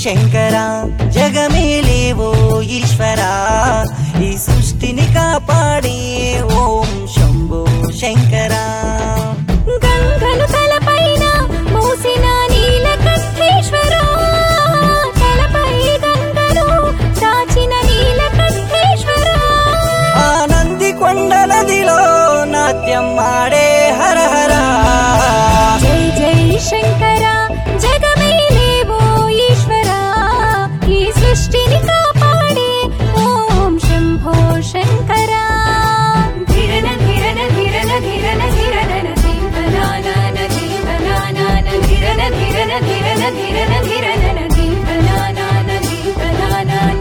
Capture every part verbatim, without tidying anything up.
శంకరా జగమేలేవో ఈశ్వరా ఈ సృష్టిని కాపాడే ఓం శంభో శంకరా గంగలు తలపైన మోసిన నీలకంఠేశ్వరా తలపై గంగలు దాచిన నీలకంఠేశ్వరా ఆనంది కొండ నదిలో నాట్యం ఆడే హర హర జై జై శంకరా జగమేలేవో ఈశ్వరా ఈ సృష్టిని కాపాడే ఓం శంభో శంకరా ధిరన ధిరన ధిరన ధిరన ధిరన దీపనాన దీపనాన ధిరన ధిరన ధిరన ధిరన ధిరన దీపనాన దీపనాన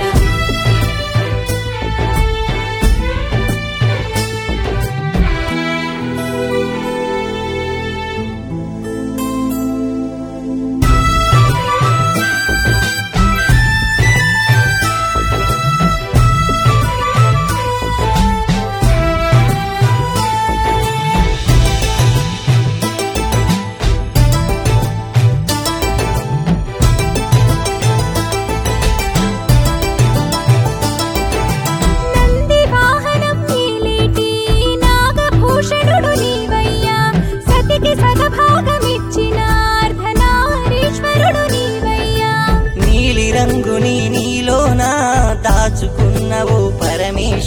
రంగుని నీలోనా దాచుకున్నవో పరమేశ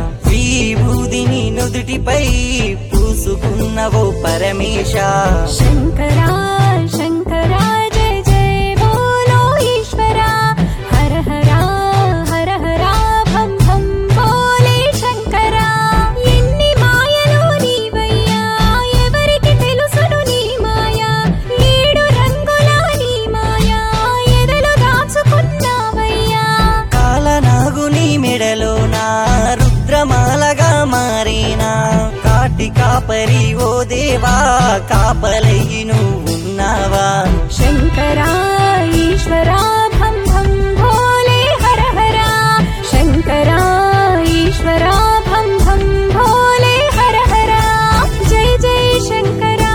విభూదిని నుదుటిపై పూసుకున్నవో పరమేశ శంకరా శంకరా జయ జయ బోలో ఈశ్వరా హర హర హర హర భం భం బోలే శంకరా ఎన్ని మాయలు నీవయ్యా ఎవరికి తెలుసును నీ మాయా ఏడు రంగుల నీ మాయా ఎదలు దాచుకున్నావయ్యా కాలనాగుని మెడలో నా రుద్రమాలగా మారేనా కాటి కాపరి ఓ దేవా కాపలయ్యి నువ్వున్నావా శంకరా ఈశ్వరా భం భం భోలే హర హర శంకరా ఈశ్వరా భం భం భోలే హర హర జై జై శంకరా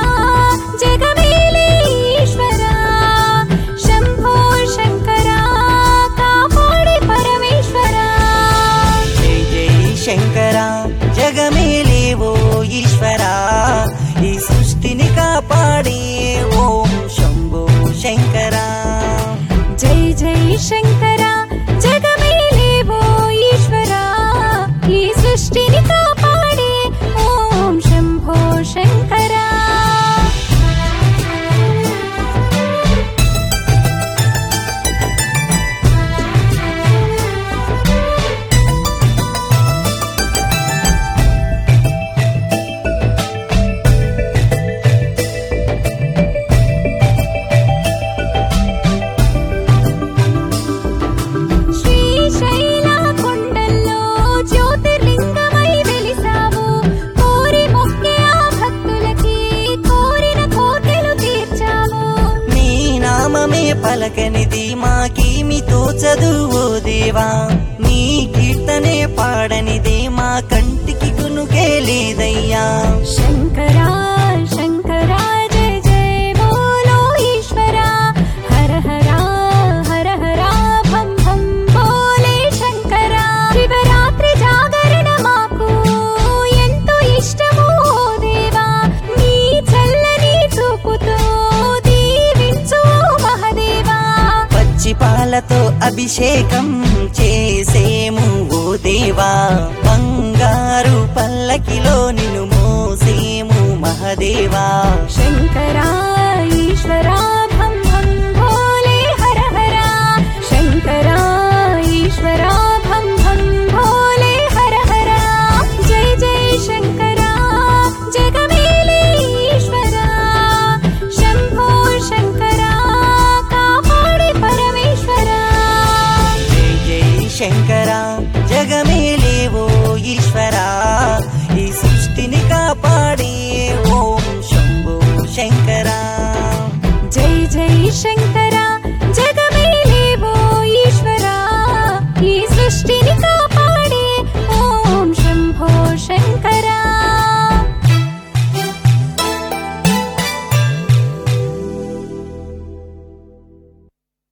జగమేలే ఈశ్వరా శంభో శంకరా కాపాడే పరమేశ్వరా జై జై శంకరా జగమేలేవో ఈశ్వరా ఈ సృష్టిని కాపాడే ఓం శంభో శంకరా జై జై శంకరా జగమేలేవో ఈశ్వరా ఈ సృష్టిని కాపాడే ఓం శంభో శంకరా శ్రీశైల కొండల్లో జ్యోతిర్లింగమై వెలిసావు కోరి మొక్కే ఆ భక్తులకి కోరిన కోర్కెలు తీర్చావు నీ నామమే పలకనిది మాకేమి తోచదు ఓ దేవా నీ కీర్తనే పాడనిదే మా కంటికి కునుకే లేదయ్యా శంకరా శంకరా జయ జయ బోలో ఈశ్వరా హర హర హర హర భం భం బోలే శంకరా శివరాత్రి జాగరణ మాకు ఎంతో ఇష్టము ఓ దేవా నీ చల్లని చూపుతో దీవించు మహదేవా పచ్చి పాలతో అభిషేకం చేసేము ఓ దేవా బంగారు పల్లకిలో నిన్ను మోసేము మహదేవా శంకరా ఈశ్వరా భం భం భోలే హర హర శంకరా ఈశ్వరా భం భం భోలే హర హర జై జై శంకరా జగమేలే ఈశ్వరా శంభో శంకరా కాపాడే పరమేశ్వరా జై జై శంకరా జగమేలేవో ఈశ్వరా ఈ సృష్టిని కాపాడే ఓం శంభో శంకరా జై జై శంకరా